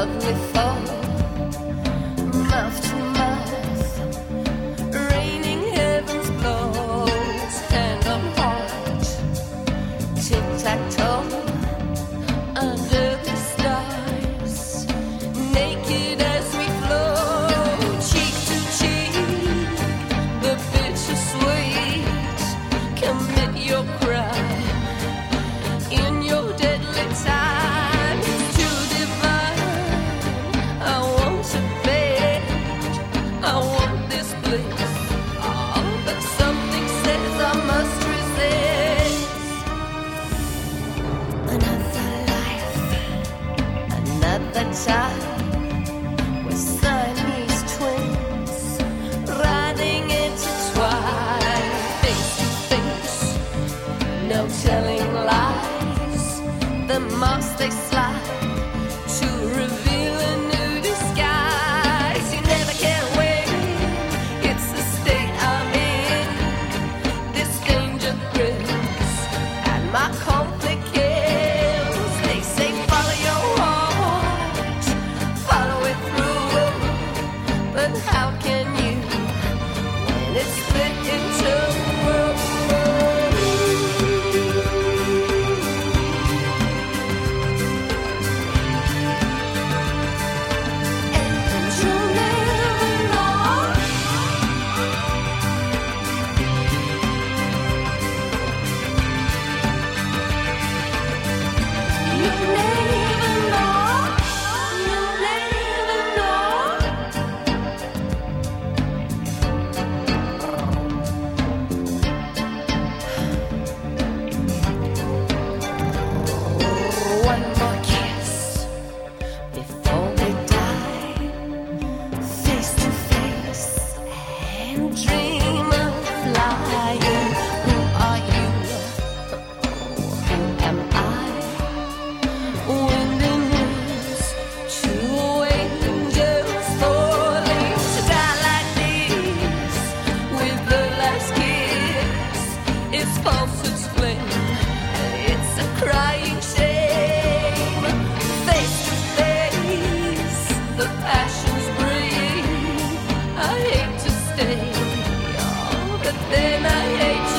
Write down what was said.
lovely fall, mouth to mouth, raining heavens blows, hand on heart, tic-tac-toe, under the stars, naked as we flow, cheek to cheek, the bittersweet, commit your crime in your deadly time. It's too divine. I want to beg, I want this bliss. Oh, but something says I must resist. Another life, another time. We're Siamese twins, riding intertwined, face to face, no telling lies. The moss they slide to reveal a new disguise. You never can win, it's the state I'm in. This danger thrills and my conflict kills. They say follow your heart, follow it through. But how can you when it's split into worlds? One more kiss before we die, face to face, and dream of flying. Who are you? Who am I? Wind and winds, two angels falling to die like this. With the last kiss, it's falsehood's flame. It's a crying shame. Face to face, the passions breathe. I hate to stay, oh, but then I hate